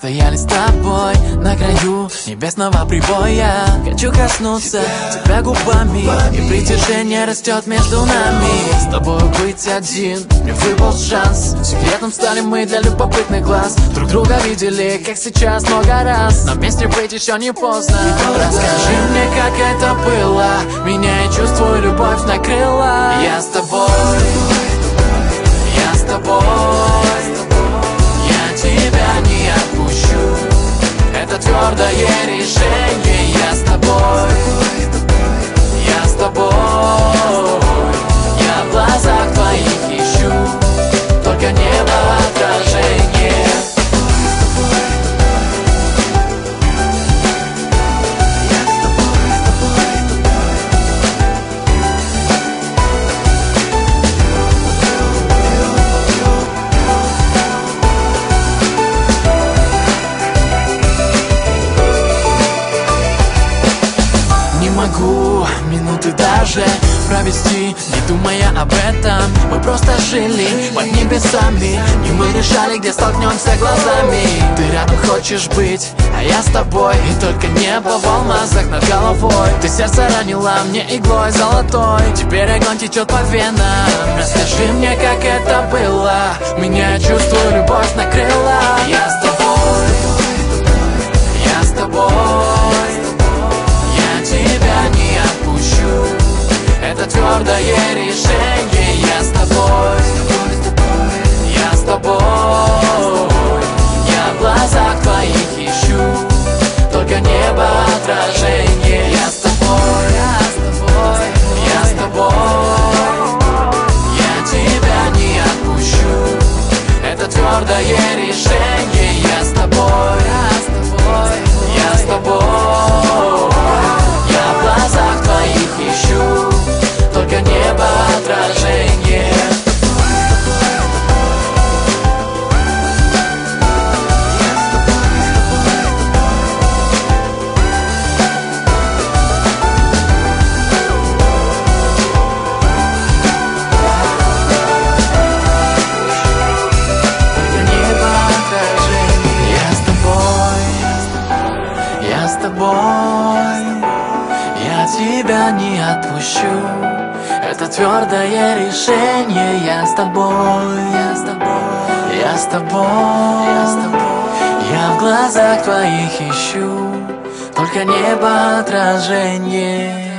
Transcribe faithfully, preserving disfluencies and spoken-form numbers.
стояли с тобой на краю небесного прибоя. Хочу коснуться тебя губами, и притяжение растет между нами. С тобой быть один, мне выпал шанс. Секретом стали мы для любопытных глаз. Друг друга видели, как сейчас, много раз. Но вместе быть еще не поздно. Расскажи мне, как это было. Меня и чувствую, любовь накрыла. Я с тобой, я с тобой, я тебя не отпущу. Это твердое решение. Я с тобой, я с тобой, я в глазах твоих ищу только небо отражение. Могу минуты даже провести, не думая об этом. Мы просто жили под небесами, и мы решали, где столкнемся глазами. Ты рядом хочешь быть, а я с тобой, и только небо в алмазах над головой. Ты сердце ранила мне иглой золотой, теперь огонь течет по венам. Расскажи мне, как это было. Меня, чувствую, любовь накрыла. Я с тобой, я с тобой, тебя не отпущу. Это твердое решение. Я с тобой, я с тобой, я в глазах твоих ищу только небо отражение. Я с тобой, я с тобой, я с тобой, я тебя не отпущу. Это твердое решение. Я с тобой, я с тобой, я с тобой, я в глазах твоих ищу только небо отражение. Я тебя не отпущу. Это твердое решение. Я с тобой, я с тобой, я с тобой, я с тобой, я в глазах твоих ищу только небо отражение.